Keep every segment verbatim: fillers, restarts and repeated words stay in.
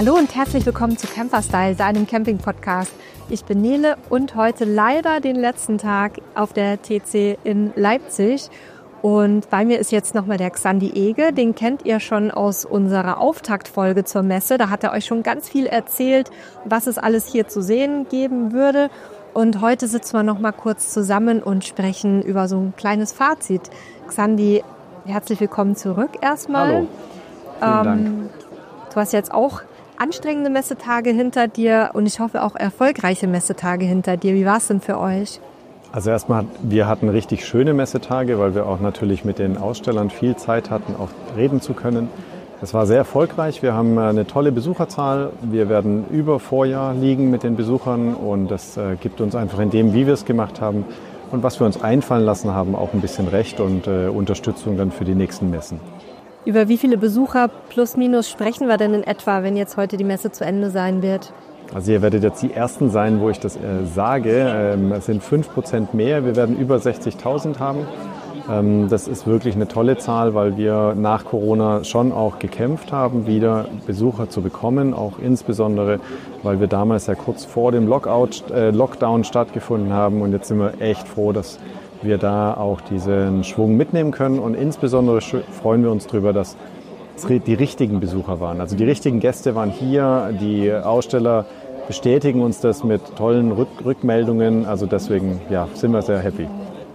Hallo und herzlich willkommen zu Camperstyle, deinem Camping-Podcast. Ich bin Nele und heute leider den letzten Tag auf der T C in Leipzig. Und bei mir ist jetzt nochmal der Xandi Ege, den kennt ihr schon aus unserer Auftaktfolge zur Messe. Da hat er euch schon ganz viel erzählt, was es alles hier zu sehen geben würde. Und heute sitzen wir nochmal kurz zusammen und sprechen über so ein kleines Fazit. Xandi, herzlich willkommen zurück erstmal. Hallo, vielen ähm, Dank. Du hast jetzt auch anstrengende Messetage hinter dir und ich hoffe auch erfolgreiche Messetage hinter dir. Wie war es denn für euch? Also erstmal, wir hatten richtig schöne Messetage, weil wir auch natürlich mit den Ausstellern viel Zeit hatten, auch reden zu können. Es war sehr erfolgreich. Wir haben eine tolle Besucherzahl. Wir werden über Vorjahr liegen mit den Besuchern und das äh, gibt uns einfach in dem, wie wir es gemacht haben und was wir uns einfallen lassen haben, auch ein bisschen Recht und äh, Unterstützung dann für die nächsten Messen. Über wie viele Besucher plus minus sprechen wir denn in etwa, wenn jetzt heute die Messe zu Ende sein wird? Also ihr werdet jetzt die Ersten sein, wo ich das äh, sage. Ähm, es sind fünf Prozent mehr. Wir werden über sechzigtausend haben. Ähm, das ist wirklich eine tolle Zahl, weil wir nach Corona schon auch gekämpft haben, wieder Besucher zu bekommen. Auch insbesondere, weil wir damals ja kurz vor dem Lockout, äh, Lockdown stattgefunden haben. Und jetzt sind wir echt froh, dass wir da auch diesen Schwung mitnehmen können. Und insbesondere freuen wir uns darüber, dass es die richtigen Besucher waren. Also die richtigen Gäste waren hier. Die Aussteller bestätigen uns das mit tollen Rück- Rückmeldungen. Also deswegen ja, sind wir sehr happy.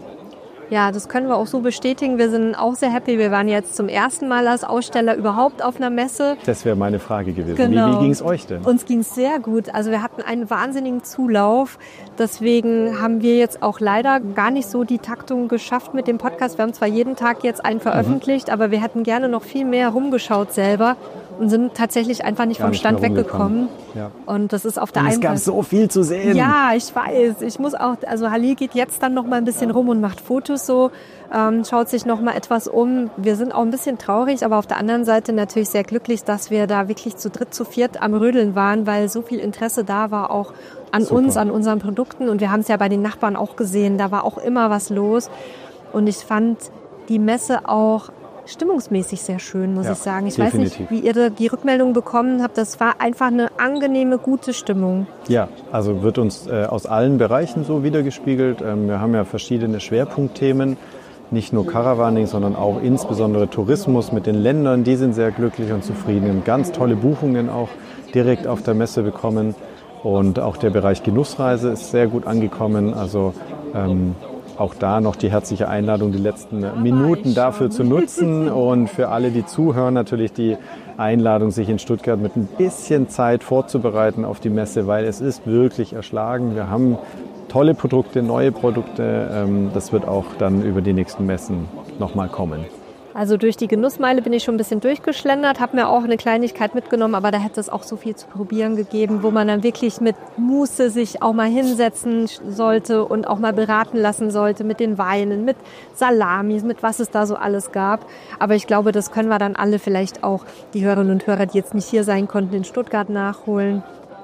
Ja, das können wir auch so bestätigen. Wir sind auch sehr happy. Wir waren jetzt zum ersten Mal als Aussteller überhaupt auf einer Messe. Das wäre meine Frage gewesen. Genau. Wie, wie ging es euch denn? Uns ging es sehr gut. Also wir hatten einen wahnsinnigen Zulauf. Deswegen haben wir jetzt auch leider gar nicht so die Taktung geschafft mit dem Podcast. Wir haben zwar jeden Tag jetzt einen veröffentlicht, mhm. aber wir hätten gerne noch viel mehr rumgeschaut selber und sind tatsächlich einfach nicht Gar vom nicht Stand weggekommen. Ja. Und das ist auf der und einen es gab so viel zu sehen. Ja, ich weiß. Ich muss auch, also Halil geht jetzt dann noch mal ein bisschen rum und macht Fotos so, ähm, schaut sich noch mal etwas um. Wir sind auch ein bisschen traurig, aber auf der anderen Seite natürlich sehr glücklich, dass wir da wirklich zu dritt, zu viert am Rödeln waren, weil so viel Interesse da war auch an Super. uns, an unseren Produkten. Und wir haben es ja bei den Nachbarn auch gesehen, da war auch immer was los. Und ich fand die Messe auch stimmungsmäßig sehr schön, muss ja, ich sagen. Ich definitiv. weiß nicht, wie ihr die Rückmeldung bekommen habt. Das war einfach eine angenehme, gute Stimmung. Ja, also wird uns äh, aus allen Bereichen so wiedergespiegelt. Ähm, wir haben ja verschiedene Schwerpunktthemen, nicht nur Caravaning, sondern auch insbesondere Tourismus mit den Ländern. Die sind sehr glücklich und zufrieden. Wir haben ganz tolle Buchungen auch direkt auf der Messe bekommen. Und auch der Bereich Genussreise ist sehr gut angekommen. Also ähm, auch da noch die herzliche Einladung, die letzten Minuten dafür zu nutzen und für alle, die zuhören, natürlich die Einladung, sich in Stuttgart mit ein bisschen Zeit vorzubereiten auf die Messe, weil es ist wirklich erschlagen. Wir haben tolle Produkte, neue Produkte. Das wird auch dann über die nächsten Messen nochmal kommen. Also durch die Genussmeile bin ich schon ein bisschen durchgeschlendert, habe mir auch eine Kleinigkeit mitgenommen, aber da hätte es auch so viel zu probieren gegeben, wo man dann wirklich mit Muße sich auch mal hinsetzen sollte und auch mal beraten lassen sollte mit den Weinen, mit Salamis, mit was es da so alles gab. Aber ich glaube, das können wir dann alle vielleicht auch, die Hörerinnen und Hörer, die jetzt nicht hier sein konnten, in Stuttgart nachholen.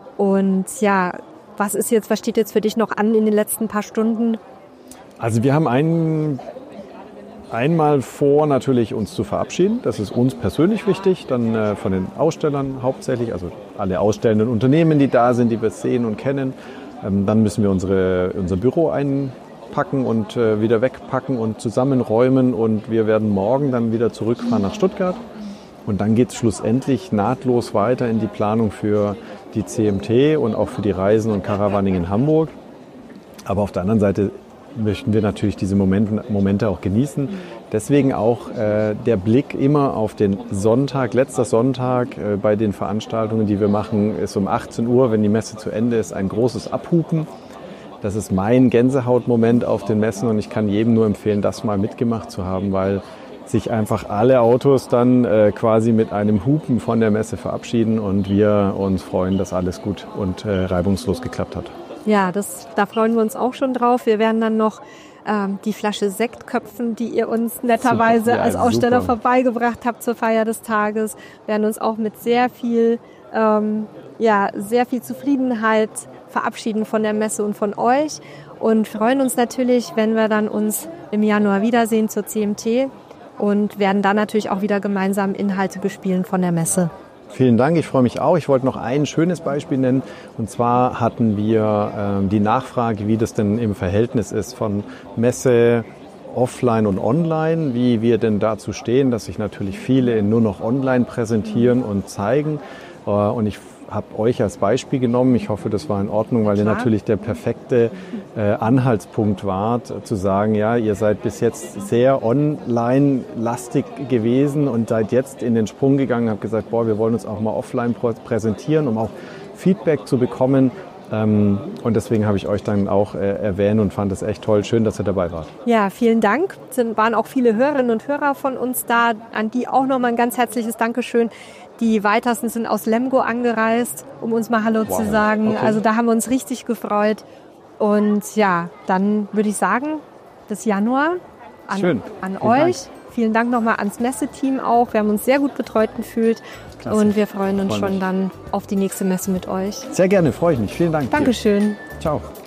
Und ja, was ist jetzt, was steht jetzt für dich noch an in den letzten paar Stunden? Also wir haben einen Einmal vor, natürlich uns zu verabschieden. Das ist uns persönlich wichtig. Dann äh, von den Ausstellern hauptsächlich, also alle ausstellenden Unternehmen, die da sind, die wir sehen und kennen. Ähm, dann müssen wir unsere, unser Büro einpacken und äh, wieder wegpacken und zusammenräumen. Und wir werden morgen dann wieder zurückfahren nach Stuttgart. Und dann geht es schlussendlich nahtlos weiter in die Planung für die C M T und auch für die Reisen und Caravaning in Hamburg. Aber auf der anderen Seite möchten wir natürlich diese Momente, Momente auch genießen. Deswegen auch äh, der Blick immer auf den Sonntag, letzter Sonntag äh, bei den Veranstaltungen, die wir machen, ist um achtzehn Uhr, wenn die Messe zu Ende ist, ein großes Abhupen. Das ist mein Gänsehautmoment auf den Messen und ich kann jedem nur empfehlen, das mal mitgemacht zu haben, weil sich einfach alle Autos dann äh, quasi mit einem Hupen von der Messe verabschieden und wir uns freuen, dass alles gut und äh, reibungslos geklappt hat. Ja, das, da freuen wir uns auch schon drauf. Wir werden dann noch ähm, die Flasche Sekt köpfen, die ihr uns netterweise ja, als Aussteller super. vorbeigebracht habt zur Feier des Tages. Wir werden uns auch mit sehr viel, ähm, ja, sehr viel Zufriedenheit verabschieden von der Messe und von euch und freuen uns natürlich, wenn wir dann uns im Januar wiedersehen zur C M T und werden dann natürlich auch wieder gemeinsam Inhalte bespielen von der Messe. Vielen Dank, ich freue mich auch. Ich wollte noch ein schönes Beispiel nennen. Und zwar hatten wir ähm, die Nachfrage, wie das denn im Verhältnis ist von Messe, Offline und Online, wie wir denn dazu stehen, dass sich natürlich viele nur noch online präsentieren und zeigen. Äh, und ich habe euch als Beispiel genommen. Ich hoffe, das war in Ordnung, weil ihr natürlich der perfekte äh, Anhaltspunkt wart, äh, zu sagen, ja, ihr seid bis jetzt sehr online-lastig gewesen und seid jetzt in den Sprung gegangen, habt gesagt, boah, wir wollen uns auch mal offline präsentieren, um auch Feedback zu bekommen. Ähm, und deswegen habe ich euch dann auch äh, erwähnt und fand es echt toll. Schön, dass ihr dabei wart. Ja, vielen Dank. Es waren auch viele Hörerinnen und Hörer von uns da. An die auch nochmal ein ganz herzliches Dankeschön. Die weitesten sind aus Lemgo angereist, um uns mal Hallo wow. zu sagen. Okay. Also da haben wir uns richtig gefreut. Und ja, dann würde ich sagen, bis Januar an, Schön. an Vielen euch. Dank. Vielen Dank nochmal ans Messeteam auch. Wir haben uns sehr gut betreut gefühlt. Klasse. Und wir freuen uns Freu schon mich. dann auf die nächste Messe mit euch. Sehr gerne, freue ich mich. Vielen Dank. Dankeschön. Dir. Ciao.